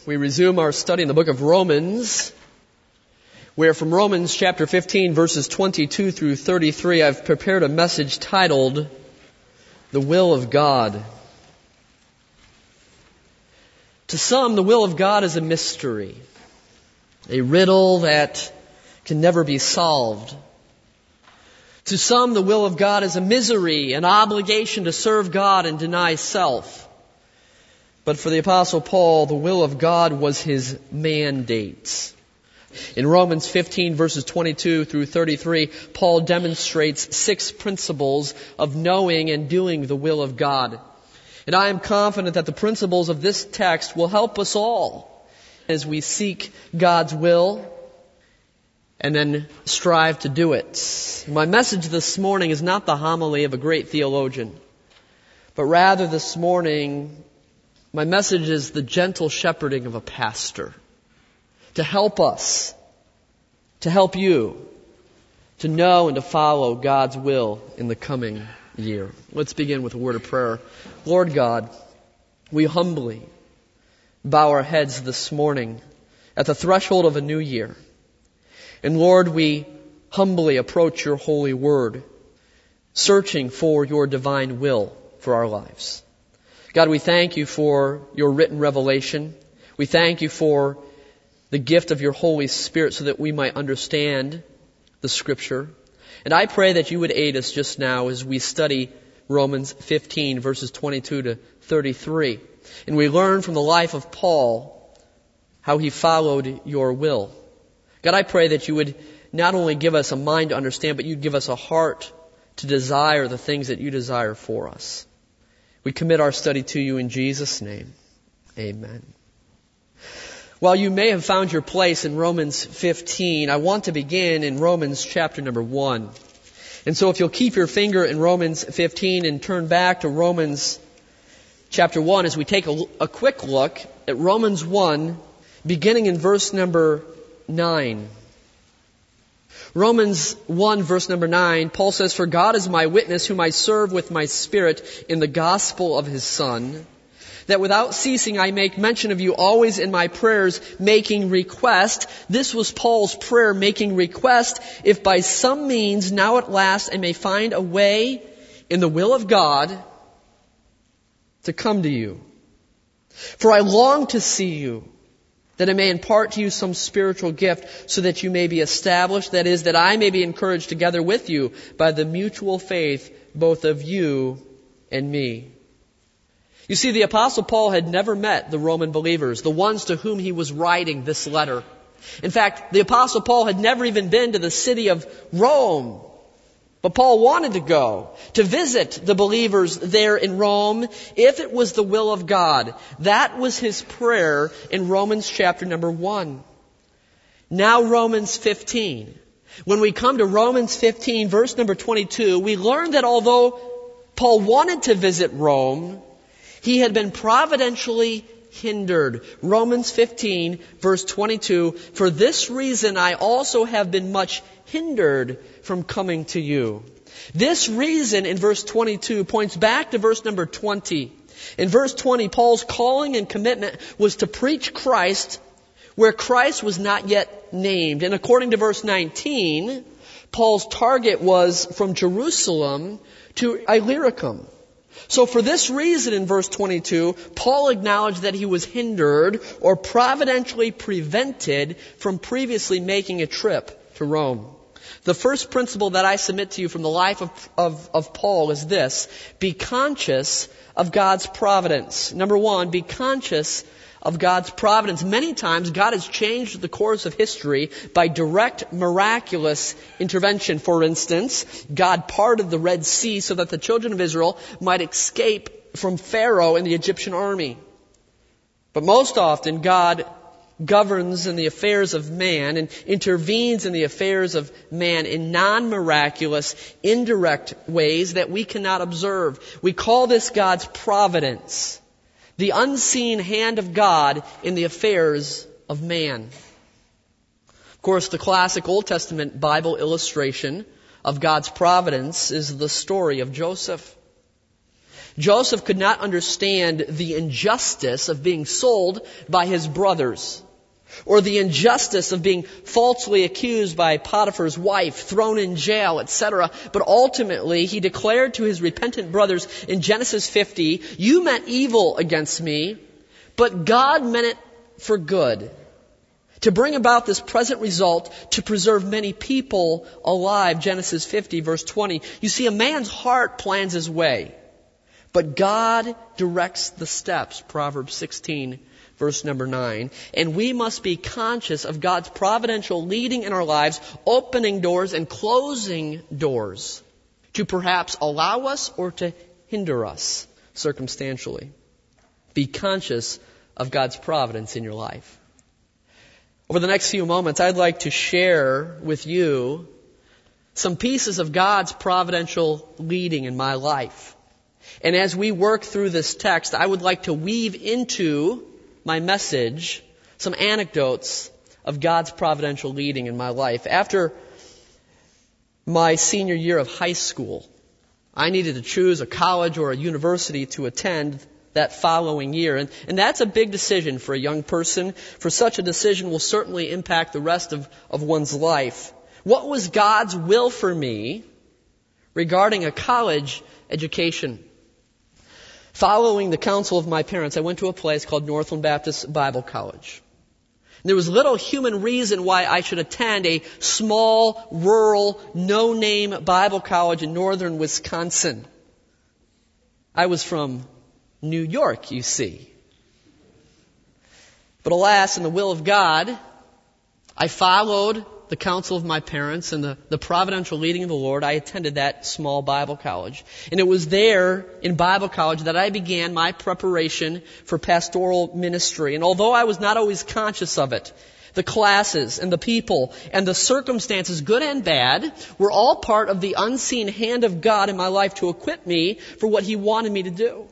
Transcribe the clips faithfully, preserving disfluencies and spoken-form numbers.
We resume our study in the book of Romans, where from Romans chapter fifteen, verses twenty-two through thirty-three, I've prepared a message titled, The Will of God. To some, the will of God is a mystery, a riddle that can never be solved. To some, the will of God is a misery, an obligation to serve God and deny self. But for the Apostle Paul, the will of God was his mandate. In Romans fifteen, verses twenty-two through thirty-three, Paul demonstrates six principles of knowing and doing the will of God. And I am confident that the principles of this text will help us all as we seek God's will and then strive to do it. My message this morning is not the homily of a great theologian, but rather this morning, my message is the gentle shepherding of a pastor to help us, to help you, to know and to follow God's will in the coming year. Let's begin with a word of prayer. Lord God, we humbly bow our heads this morning at the threshold of a new year. And Lord, we humbly approach your holy word, searching for your divine will for our lives. God, we thank you for your written revelation. We thank you for the gift of your Holy Spirit so that we might understand the Scripture. And I pray that you would aid us just now as we study Romans fifteen, verses twenty-two to thirty-three. And we learn from the life of Paul how he followed your will. God, I pray that you would not only give us a mind to understand, but you'd give us a heart to desire the things that you desire for us. We commit our study to you in Jesus' name. Amen. While you may have found your place in Romans fifteen, I want to begin in Romans chapter number one. And so if you'll keep your finger in Romans fifteen and turn back to Romans chapter one as we take a, a quick look at Romans one, beginning in verse number nine. Romans one, verse number nine, Paul says, "For God is my witness, whom I serve with my spirit in the gospel of his Son, that without ceasing I make mention of you always in my prayers, making request." This was Paul's prayer, making request, "if by some means now at last I may find a way in the will of God to come to you. For I long to see you, that I may impart to you some spiritual gift, so that you may be established, that is, that I may be encouraged together with you by the mutual faith both of you and me." You see, the Apostle Paul had never met the Roman believers, the ones to whom he was writing this letter. In fact, the Apostle Paul had never even been to the city of Rome. But Paul wanted to go, to visit the believers there in Rome, if it was the will of God. That was his prayer in Romans chapter number one. Now Romans fifteen. When we come to Romans fifteen, verse number twenty-two, we learn that although Paul wanted to visit Rome, he had been providentially hindered. Romans fifteen, verse twenty-two, "For this reason I also have been much hindered from coming to you." This reason in verse twenty-two points back to verse number twenty. In verse twenty, Paul's calling and commitment was to preach Christ where Christ was not yet named. And according to verse nineteen, Paul's target was from Jerusalem to Illyricum. So for this reason in verse twenty-two, Paul acknowledged that he was hindered or providentially prevented from previously making a trip to Rome. The first principle that I submit to you from the life of, of, of Paul is this: be conscious of God's providence. Number one, be conscious of God's providence. Many times God has changed the course of history by direct, miraculous intervention. For instance, God parted the Red Sea so that the children of Israel might escape from Pharaoh and the Egyptian army. But most often God governs in the affairs of man and intervenes in the affairs of man in non-miraculous, indirect ways that we cannot observe. We call this God's providence, the unseen hand of God in the affairs of man. Of course, the classic Old Testament Bible illustration of God's providence is the story of Joseph. Joseph could not understand the injustice of being sold by his brothers, or the injustice of being falsely accused by Potiphar's wife, thrown in jail, et cetera. But ultimately, he declared to his repentant brothers in Genesis fifty, "You meant evil against me, but God meant it for good, to bring about this present result, to preserve many people alive." Genesis fifty, verse twenty. You see, a man's heart plans his way, but God directs the steps. Proverbs sixteen, verse number nine. And we must be conscious of God's providential leading in our lives, opening doors and closing doors to perhaps allow us or to hinder us circumstantially. Be conscious of God's providence in your life. Over the next few moments, I'd like to share with you some pieces of God's providential leading in my life. And as we work through this text, I would like to weave into my message some anecdotes of God's providential leading in my life. After my senior year of high school, I needed to choose a college or a university to attend that following year. And, and that's a big decision for a young person. For such a decision will certainly impact the rest of, of one's life. What was God's will for me regarding a college education? Following the counsel of my parents, I went to a place called Northland Baptist Bible College. And there was little human reason why I should attend a small, rural, no-name Bible college in northern Wisconsin. I was from New York, you see. But alas, in the will of God, I followed the counsel of my parents and the, the providential leading of the Lord. I attended that small Bible college. And it was there in Bible college that I began my preparation for pastoral ministry. And although I was not always conscious of it, the classes and the people and the circumstances, good and bad, were all part of the unseen hand of God in my life to equip me for what He wanted me to do.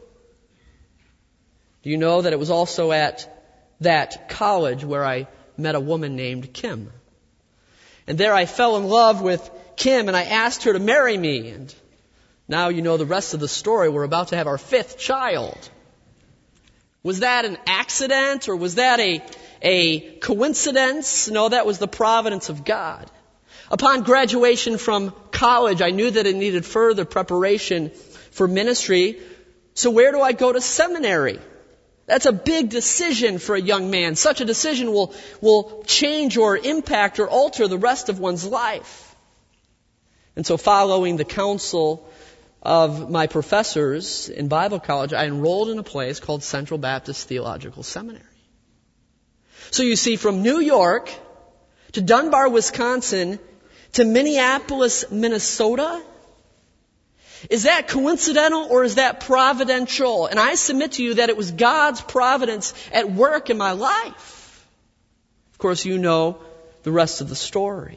Do you know that it was also at that college where I met a woman named Kim? And there I fell in love with Kim, and I asked her to marry me. And now you know the rest of the story. We're about to have our fifth child. Was that an accident, or was that a, a coincidence? No, that was the providence of God. Upon graduation from college, I knew that it needed further preparation for ministry. So where do I go to seminary? That's a big decision for a young man. Such a decision will, will change or impact or alter the rest of one's life. And so following the counsel of my professors in Bible college, I enrolled in a place called Central Baptist Theological Seminary. So you see, from New York to Dunbar, Wisconsin to Minneapolis, Minnesota, is that coincidental or is that providential? And I submit to you that it was God's providence at work in my life. Of course, you know the rest of the story.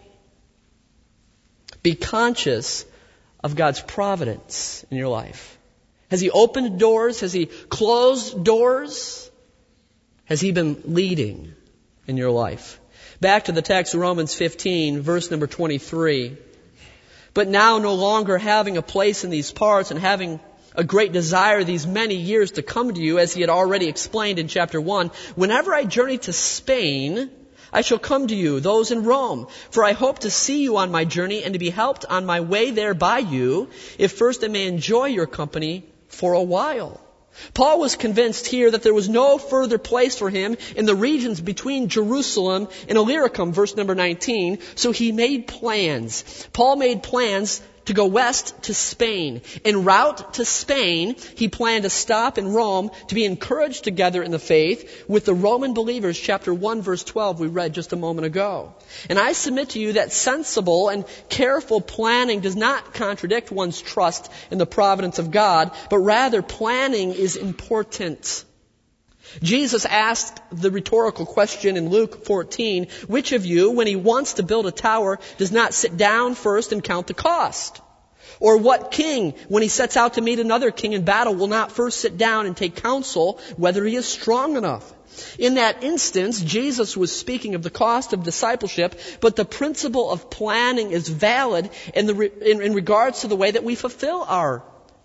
Be conscious of God's providence in your life. Has He opened doors? Has He closed doors? Has He been leading in your life? Back to the text, Romans fifteen, verse number twenty-three. But now, no longer having a place in these parts and having a great desire these many years to come to you, as he had already explained in chapter one, whenever I journey to Spain, I shall come to you, those in Rome. For I hope to see you on my journey and to be helped on my way there by you, if first I may enjoy your company for a while. Paul was convinced here that there was no further place for him in the regions between Jerusalem and Illyricum, verse number nineteen. So he made plans. Paul made plans to go west to Spain. En route to Spain, he planned to stop in Rome to be encouraged together in the faith with the Roman believers, chapter one, verse twelve, we read just a moment ago. And I submit to you that sensible and careful planning does not contradict one's trust in the providence of God, but rather planning is important. Jesus asked the rhetorical question in Luke fourteen, which of you, when he wants to build a tower, does not sit down first and count the cost? Or what king, when he sets out to meet another king in battle, will not first sit down and take counsel whether he is strong enough? In that instance, Jesus was speaking of the cost of discipleship, but the principle of planning is valid in, the re- in, in regards to the way that we fulfill our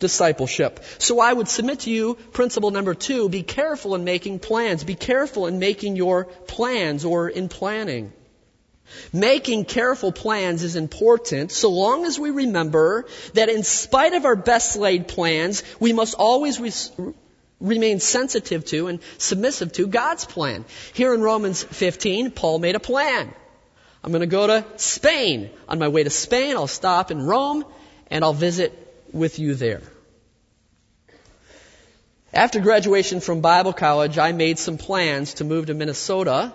discipleship. So I would submit to you principle number two, be careful in making plans. Be careful in making your plans or in planning. Making careful plans is important so long as we remember that in spite of our best laid plans, we must always re- remain sensitive to and submissive to God's plan. Here in Romans fifteen, Paul made a plan. I'm going to go to Spain. On my way to Spain, I'll stop in Rome and I'll visit with you there. After graduation from Bible college, I made some plans to move to Minnesota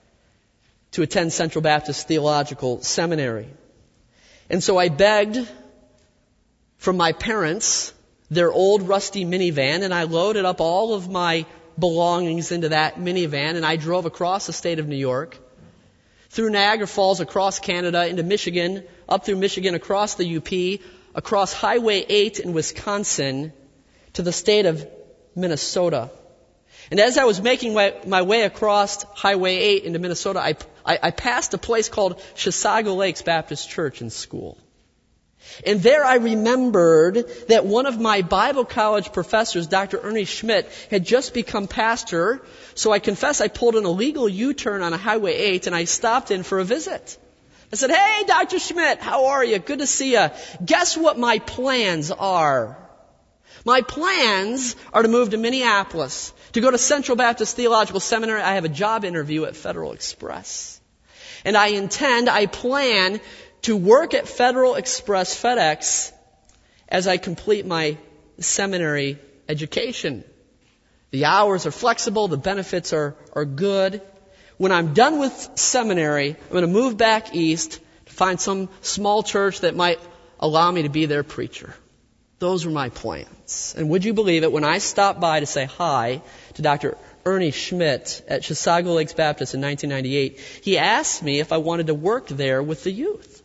to attend Central Baptist Theological Seminary. And so I begged from my parents their old rusty minivan, and I loaded up all of my belongings into that minivan, and I drove across the state of New York, through Niagara Falls, across Canada, into Michigan, up through Michigan, across the U P, across Highway eight in Wisconsin, to the state of Minnesota. And as I was making my, my way across Highway eight into Minnesota, I, I, I passed a place called Chisago Lakes Baptist Church and School. And there I remembered that one of my Bible college professors, Doctor Ernie Schmidt, had just become pastor. So I confess I pulled an illegal U-turn on a Highway eight and I stopped in for a visit. I said, "Hey, Doctor Schmidt, how are you? Good to see you. Guess what my plans are? My plans are to move to Minneapolis, to go to Central Baptist Theological Seminary. I have a job interview at Federal Express. And I intend, I plan to work at Federal Express FedEx as I complete my seminary education. The hours are flexible, the benefits are, are good. When I'm done with seminary, I'm going to move back east to find some small church that might allow me to be their preacher." Those were my plans. And would you believe it, when I stopped by to say hi to Doctor Ernie Schmidt at Chisago Lakes Baptist in nineteen ninety-eight, he asked me if I wanted to work there with the youth.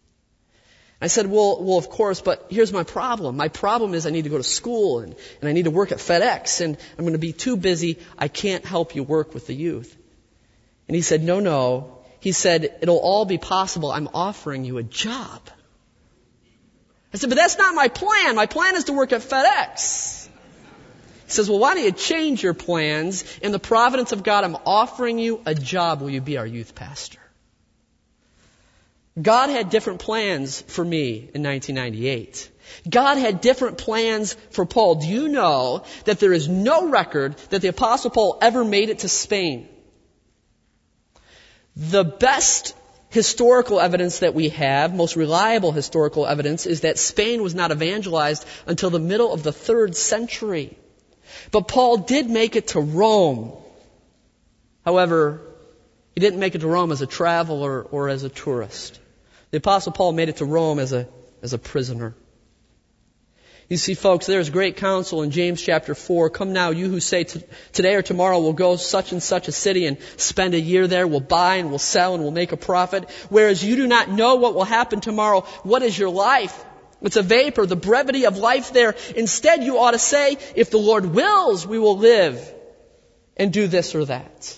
I said, well, well, of course, but here's my problem. My problem is I need to go to school and, and I need to work at FedEx and I'm going to be too busy. I can't help you work with the youth. And he said, no, no. He said, it'll all be possible. I'm offering you a job. I said, but that's not my plan. My plan is to work at FedEx. He says, well, why don't you change your plans? In the providence of God, I'm offering you a job. Will you be our youth pastor? God had different plans for me in nineteen ninety-eight. God had different plans for Paul. Do you know that there is no record that the Apostle Paul ever made it to Spain? The best historical evidence that we have, most reliable historical evidence, is that Spain was not evangelized until the middle of the third century. But Paul did make it to Rome. However, he didn't make it to Rome as a traveler or as a tourist. The Apostle Paul made it to Rome as a, as a prisoner. You see, folks, there is great counsel in James chapter four. Come now, you who say t- today or tomorrow we'll go such and such a city and spend a year there. We'll buy and we'll sell and we'll make a profit. Whereas you do not know what will happen tomorrow. What is your life? It's a vapor, the brevity of life there. Instead, you ought to say, if the Lord wills, we will live and do this or that.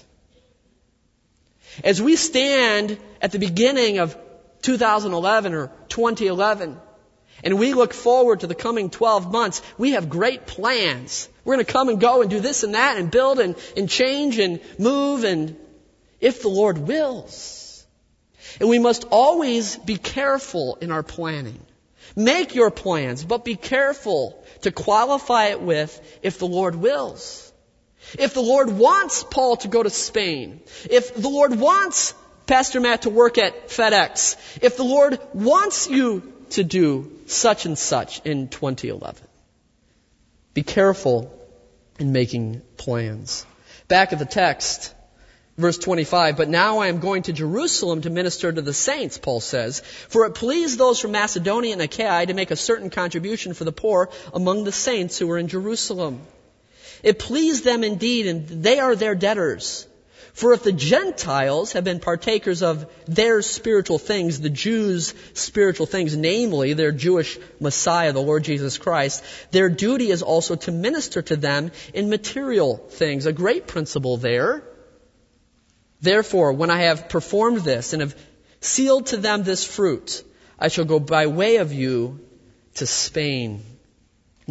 As we stand at the beginning of two thousand eleven or twenty eleven, and we look forward to the coming twelve months, we have great plans. We're going to come and go and do this and that and build and, and change and move, and if the Lord wills. And we must always be careful in our planning. Make your plans, but be careful to qualify it with if the Lord wills. If the Lord wants Paul to go to Spain, if the Lord wants Pastor Matt to work at FedEx, if the Lord wants you to do such and such in twenty eleven. Be careful in making plans. Back at the text, verse twenty-five, but now I am going to Jerusalem to minister to the saints, Paul says, for it pleased those from Macedonia and Achaia to make a certain contribution for the poor among the saints who were in Jerusalem. It pleased them indeed, and they are their debtors. For if the Gentiles have been partakers of their spiritual things, the Jews' spiritual things, namely their Jewish Messiah, the Lord Jesus Christ, their duty is also to minister to them in material things. A great principle there. Therefore, when I have performed this and have sealed to them this fruit, I shall go by way of you to Spain.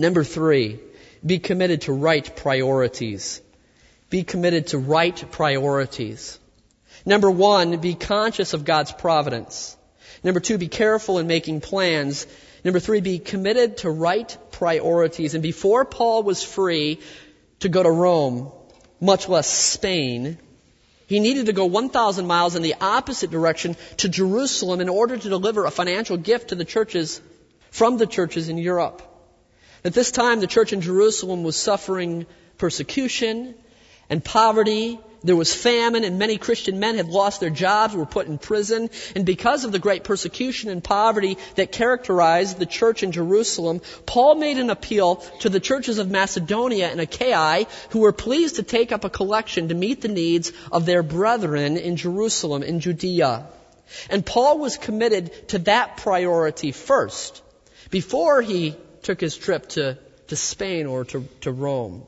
Number three, be committed to right priorities. Be committed to right priorities. Number one, be conscious of God's providence. Number two, be careful in making plans. Number three, be committed to right priorities. And before Paul was free to go to Rome, much less Spain, he needed to go one thousand miles in the opposite direction to Jerusalem in order to deliver a financial gift to the churches, from the churches in Europe. At this time, the church in Jerusalem was suffering persecution and poverty. There was famine, and many Christian men had lost their jobs, were put in prison. And because of the great persecution and poverty that characterized the church in Jerusalem, Paul made an appeal to the churches of Macedonia and Achaia, who were pleased to take up a collection to meet the needs of their brethren in Jerusalem, in Judea. And Paul was committed to that priority first, before he took his trip to, to Spain or to, to Rome.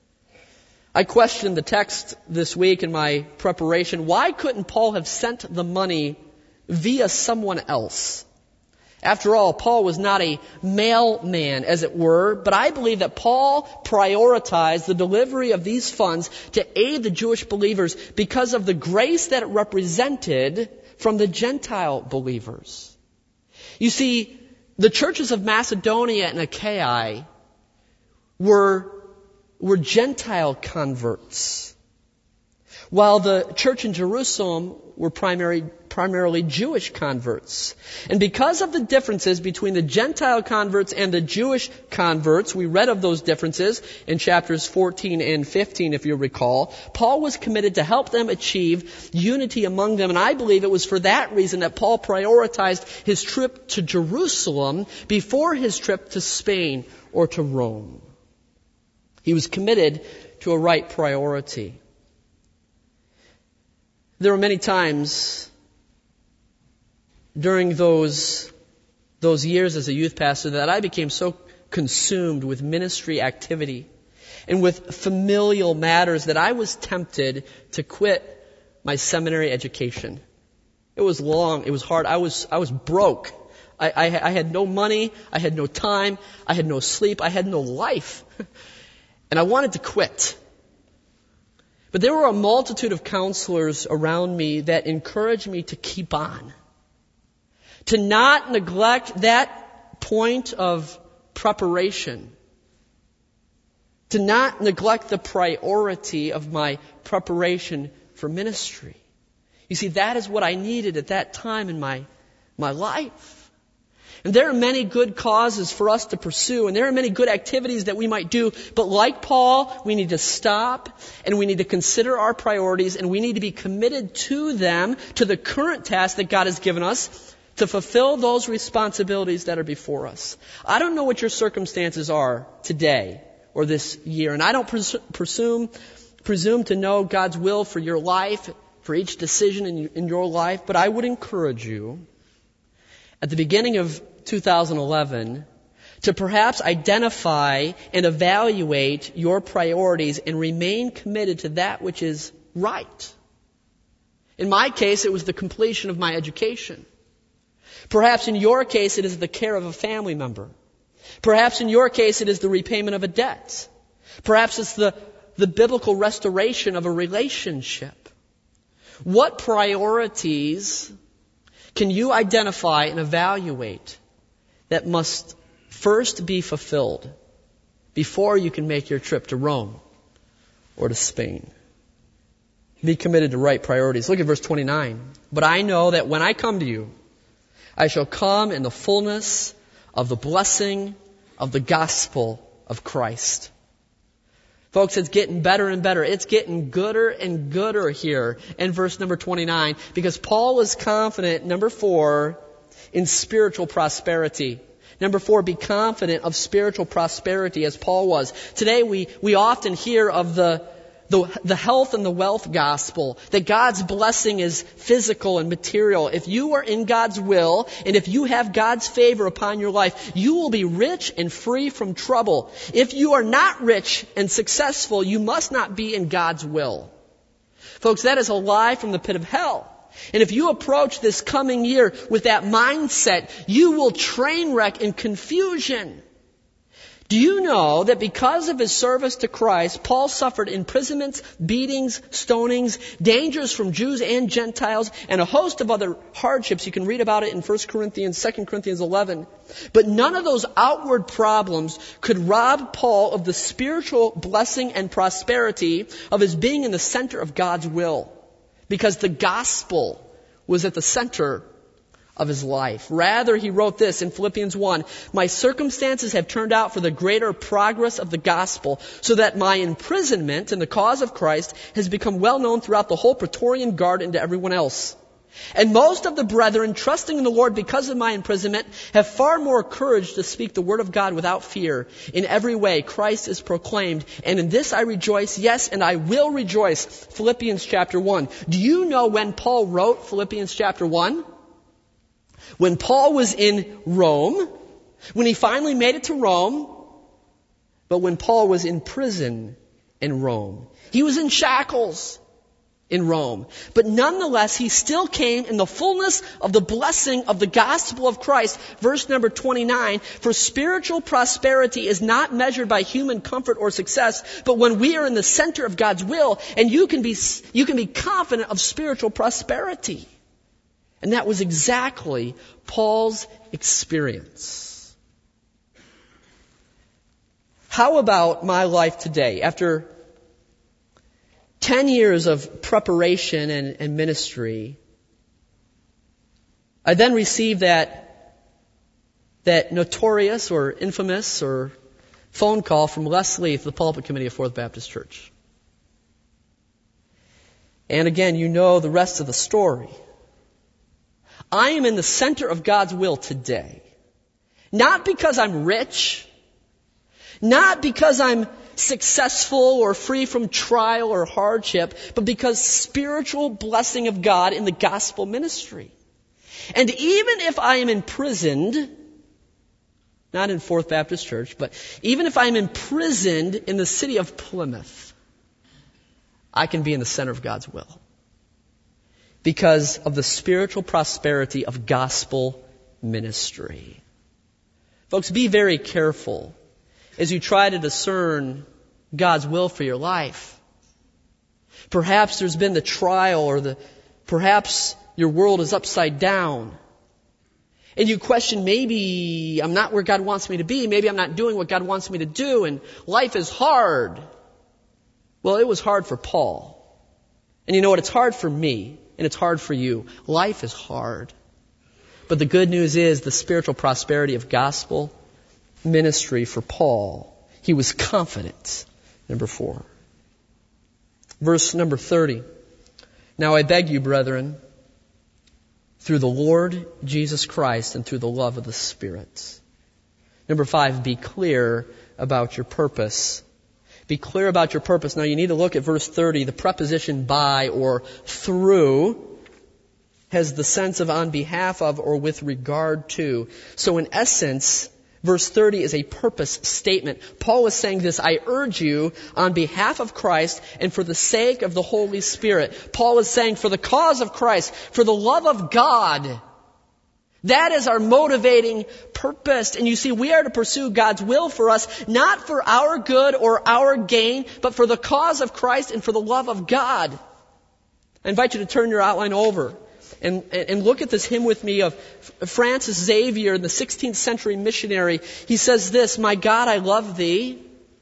I questioned the text this week in my preparation. Why couldn't Paul have sent the money via someone else? After all, Paul was not a mailman, as it were, but I believe that Paul prioritized the delivery of these funds to aid the Jewish believers because of the grace that it represented from the Gentile believers. You see, the churches of Macedonia and Achaia were were Gentile converts, while the church in Jerusalem were primary, primarily Jewish converts. And because of the differences between the Gentile converts and the Jewish converts, we read of those differences in chapters fourteen and fifteen, if you recall, Paul was committed to help them achieve unity among them. And I believe it was for that reason that Paul prioritized his trip to Jerusalem before his trip to Spain or to Rome. He was committed to a right priority. There were many times during those, those years as a youth pastor that I became so consumed with ministry activity and with familial matters that I was tempted to quit my seminary education. It was long. It was hard. I was, I was broke. I, I, I had no money. I had no time. I had no sleep. I had no life. And I wanted to quit. But there were a multitude of counselors around me that encouraged me to keep on. To not neglect that point of preparation. To not neglect the priority of my preparation for ministry. You see, that is what I needed at that time in my, my life. And there are many good causes for us to pursue, and there are many good activities that we might do, but like Paul, we need to stop, and we need to consider our priorities, and we need to be committed to them, to the current task that God has given us, to fulfill those responsibilities that are before us. I don't know what your circumstances are today or this year, and I don't pres- presume, presume to know God's will for your life, for each decision in, in your life, but I would encourage you at the beginning of two thousand eleven to perhaps identify and evaluate your priorities and remain committed to that which is right. In my case, it was the completion of my education. Perhaps in your case, it is the care of a family member. Perhaps in your case, it is the repayment of a debt. Perhaps it's the, the biblical restoration of a relationship. What priorities can you identify and evaluate that must first be fulfilled before you can make your trip to Rome or to Spain? Be committed to right priorities. Look at verse twenty-nine. But I know that when I come to you, I shall come in the fullness of the blessing of the gospel of Christ. Folks, it's getting better and better. It's getting gooder and gooder here in verse number twenty-nine, because Paul is confident, number four, in spiritual prosperity. Number four, be confident of spiritual prosperity as Paul was. Today we, we often hear of the, the, the health and the wealth gospel, that God's blessing is physical and material. If you are in God's will, and if you have God's favor upon your life, you will be rich and free from trouble. If you are not rich and successful, you must not be in God's will. Folks, that is a lie from the pit of hell. And if you approach this coming year with that mindset, you will train wreck in confusion. Do you know that because of his service to Christ, Paul suffered imprisonments, beatings, stonings, dangers from Jews and Gentiles, and a host of other hardships? You can read about it in First Corinthians, Second Corinthians eleven. But none of those outward problems could rob Paul of the spiritual blessing and prosperity of his being in the center of God's will, because the gospel was at the center of his life. Rather, he wrote this in Philippians one, my circumstances have turned out for the greater progress of the gospel, so that my imprisonment in the cause of Christ has become well known throughout the whole Praetorian Guard and to everyone else. And most of the brethren, trusting in the Lord because of my imprisonment, have far more courage to speak the word of God without fear. In every way, Christ is proclaimed, and in this I rejoice, yes, and I will rejoice. Philippians chapter one. Do you know when Paul wrote Philippians chapter one? When Paul was in Rome, when he finally made it to Rome, but when Paul was in prison in Rome. He was in shackles in Rome. But nonetheless, he still came in the fullness of the blessing of the gospel of Christ. Verse number twenty-nine, for spiritual prosperity is not measured by human comfort or success, but when we are in the center of God's will, and you can be, you can be confident of spiritual prosperity. And that was exactly Paul's experience. How about my life today? After ten years of preparation and, and ministry, I then received that, that notorious or infamous or phone call from Les Leith, the pulpit committee of Fourth Baptist Church. And again, you know the rest of the story. I am in the center of God's will today. Not because I'm rich, not because I'm successful or free from trial or hardship, but because spiritual blessing of God in the gospel ministry. And even if I am imprisoned, not in Fourth Baptist Church, but even if I'm imprisoned in the city of Plymouth, I can be in the center of God's will, because of the spiritual prosperity of gospel ministry. Folks, be very careful as you try to discern God's will for your life. Perhaps there's been the trial, or the perhaps your world is upside down. And you question, maybe I'm not where God wants me to be. Maybe I'm not doing what God wants me to do, and life is hard. Well, it was hard for Paul. And you know what? It's hard for me. And it's hard for you. Life is hard. But the good news is the spiritual prosperity of gospel ministry for Paul. He was confident. Number four. Verse number thirty. Now I beg you, brethren, through the Lord Jesus Christ and through the love of the Spirit. Number five, be clear about your purpose. Be clear about your purpose. Now you need to look at verse thirty. The preposition by or through has the sense of on behalf of or with regard to. So in essence, verse thirty is a purpose statement. Paul is saying this, I urge you on behalf of Christ and for the sake of the Holy Spirit. Paul is saying for the cause of Christ, for the love of God. That is our motivating purpose. And you see, we are to pursue God's will for us, not for our good or our gain, but for the cause of Christ and for the love of God. I invite you to turn your outline over and, and look at this hymn with me of Francis Xavier, the sixteenth century missionary. He says this, my God, I love thee,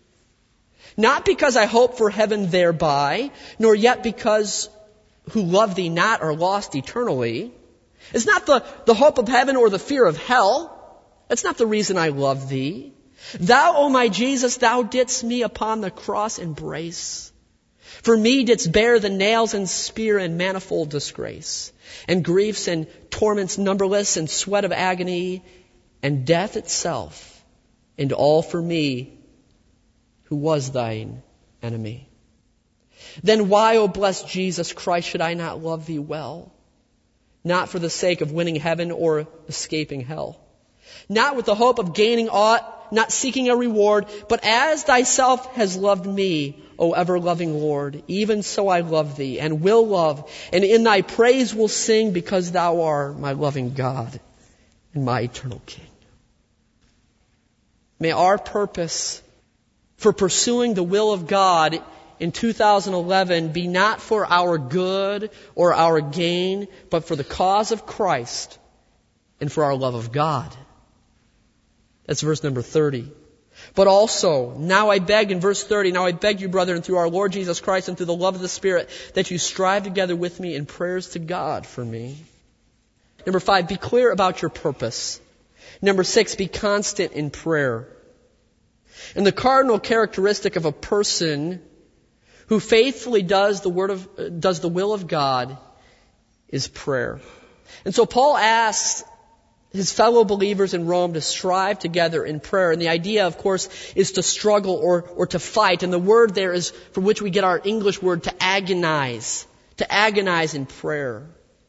not because I hope for heaven thereby, nor yet because who love thee not are lost eternally. It's not the, the hope of heaven or the fear of hell. That's not the reason I love thee. Thou, O my Jesus, thou didst me upon the cross embrace. For me didst bear the nails and spear and manifold disgrace, and griefs and torments numberless, and sweat of agony, and death itself, and all for me who was thine enemy. Then why, O blessed Jesus Christ, should I not love thee well? Not for the sake of winning heaven or escaping hell. Not with the hope of gaining aught, not seeking a reward, but as thyself has loved me, O ever-loving Lord, even so I love thee and will love, and in thy praise will sing, because thou art my loving God and my eternal King. May our purpose for pursuing the will of God in two thousand eleven be not for our good or our gain, but for the cause of Christ and for our love of God. That's verse number thirty. But also, now I beg, in verse thirty, now I beg you, brethren, through our Lord Jesus Christ and through the love of the Spirit, that you strive together with me in prayers to God for me. Number five, be clear about your purpose. Number six, be constant in prayer. And the cardinal characteristic of a person who faithfully does the word of, uh, does the will of God is prayer. And so Paul asks his fellow believers in Rome to strive together in prayer. And the idea, of course, is to struggle or, or to fight. And the word there is from which we get our English word to agonize. To agonize in prayer.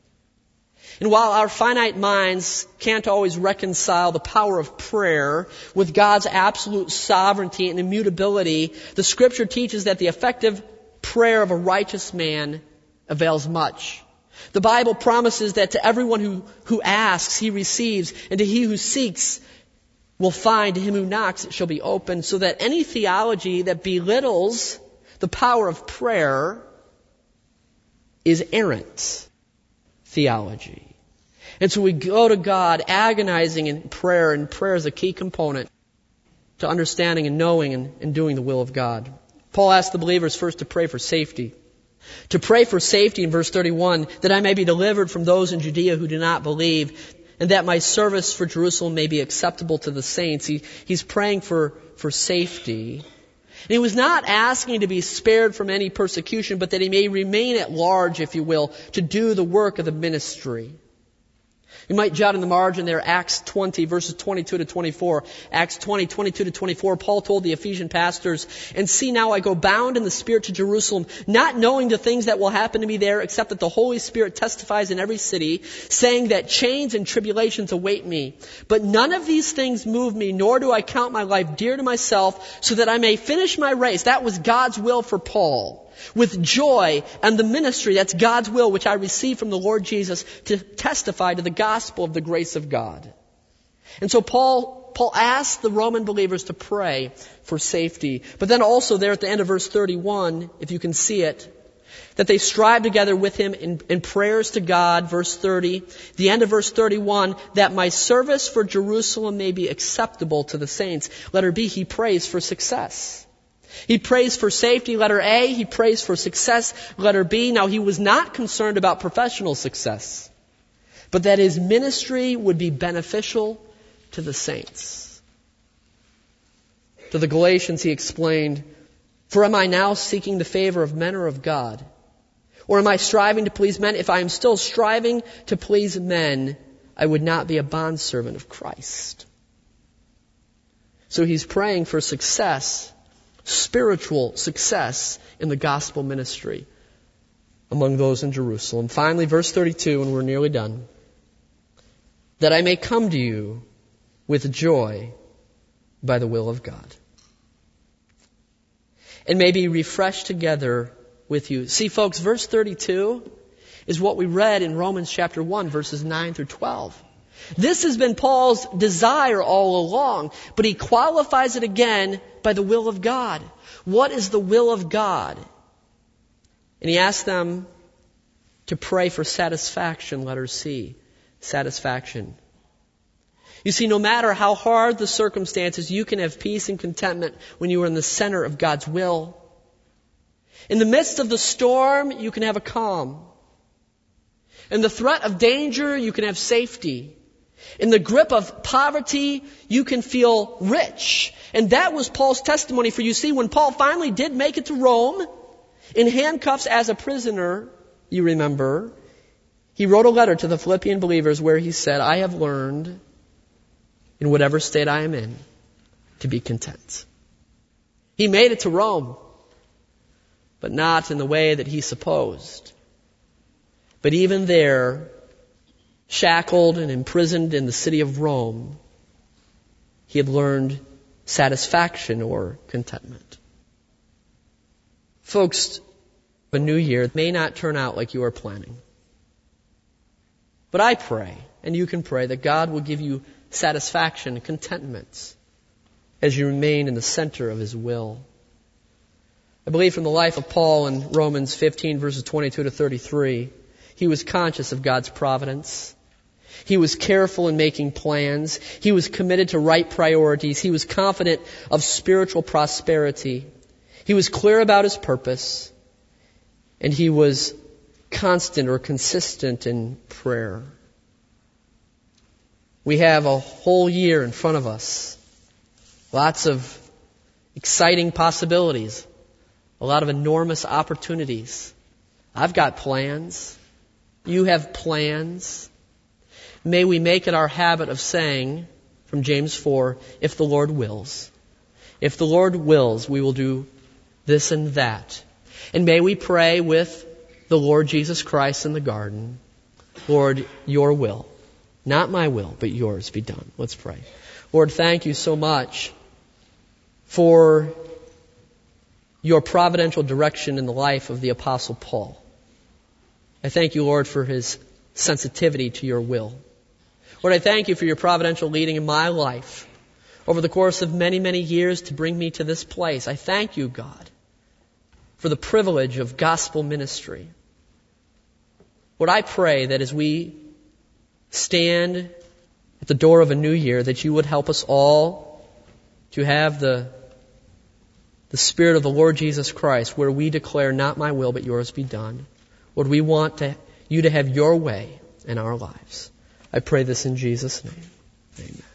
And while our finite minds can't always reconcile the power of prayer with God's absolute sovereignty and immutability, the Scripture teaches that the effective prayer of a righteous man avails much. The Bible promises that to everyone who, who asks, he receives, and to he who seeks will find, to him who knocks it shall be opened, so that any theology that belittles the power of prayer is errant theology. And so we go to God agonizing in prayer, and prayer is a key component to understanding and knowing and, and doing the will of God. Paul asked the believers first to pray for safety. To pray for safety in verse thirty-one, that I may be delivered from those in Judea who do not believe, and that my service for Jerusalem may be acceptable to the saints. He, he's praying for, for safety. And he was not asking to be spared from any persecution, but that he may remain at large, if you will, to do the work of the ministry. You might jot in the margin there Acts twenty, verses twenty-two to twenty-four. Acts twenty, twenty-two to twenty-four, Paul told the Ephesian pastors, "And see now I go bound in the Spirit to Jerusalem, not knowing the things that will happen to me there, except that the Holy Spirit testifies in every city, saying that chains and tribulations await me. But none of these things move me, nor do I count my life dear to myself, so that I may finish my race." That was God's will for Paul. "With joy and the ministry," that's God's will, "which I received from the Lord Jesus to testify to the gospel of the grace of God." And so Paul, Paul asked the Roman believers to pray for safety. But then also there at the end of verse thirty-one, if you can see it, that they strive together with him in, in prayers to God, verse thirty. The end of verse thirty-one, that my service for Jerusalem may be acceptable to the saints. Letter B, he prays for success. He prays for safety, letter A. He prays for success, letter B. Now, he was not concerned about professional success, but that his ministry would be beneficial to the saints. To the Galatians, he explained, "For am I now seeking the favor of men or of God? Or am I striving to please men? If I am still striving to please men, I would not be a bondservant of Christ." So he's praying for success, spiritual success in the gospel ministry among those in Jerusalem. Finally, verse thirty-two, and we're nearly done. "That I may come to you with joy by the will of God, and may be refreshed together with you." See, folks, verse thirty-two is what we read in Romans chapter one, verses nine through twelve. This has been Paul's desire all along, but he qualifies it again by the will of God. What is the will of God? And he asks them to pray for satisfaction, letter C, satisfaction. You see, no matter how hard the circumstances, you can have peace and contentment when you are in the center of God's will. In the midst of the storm, you can have a calm. In the threat of danger, you can have safety. In the grip of poverty, you can feel rich. And that was Paul's testimony. For you see, when Paul finally did make it to Rome, in handcuffs as a prisoner, you remember, he wrote a letter to the Philippian believers where he said, "I have learned, in whatever state I am in, to be content." He made it to Rome, but not in the way that he supposed. But even there, shackled and imprisoned in the city of Rome, he had learned satisfaction or contentment. Folks, a new year may not turn out like you are planning. But I pray, and you can pray, that God will give you satisfaction and contentment as you remain in the center of His will. I believe from the life of Paul in Romans fifteen, verses twenty-two to thirty-three, he was conscious of God's providence. He was careful in making plans. He was committed to right priorities. He was confident of spiritual prosperity. He was clear about his purpose. And he was constant or consistent in prayer. We have a whole year in front of us. Lots of exciting possibilities. A lot of enormous opportunities. I've got plans. You have plans. May we make it our habit of saying, from James four, if the Lord wills. If the Lord wills, we will do this and that. And may we pray with the Lord Jesus Christ in the garden, Lord, your will. Not my will, but yours be done. Let's pray. Lord, thank you so much for your providential direction in the life of the Apostle Paul. I thank you, Lord, for his sensitivity to your will. Lord, I thank you for your providential leading in my life over the course of many, many years to bring me to this place. I thank you, God, for the privilege of gospel ministry. Lord, I pray that as we stand at the door of a new year, that you would help us all to have the, the Spirit of the Lord Jesus Christ, where we declare, not my will, but yours be done. Lord, we want to, you to have your way in our lives. I pray this in Jesus' name. Amen.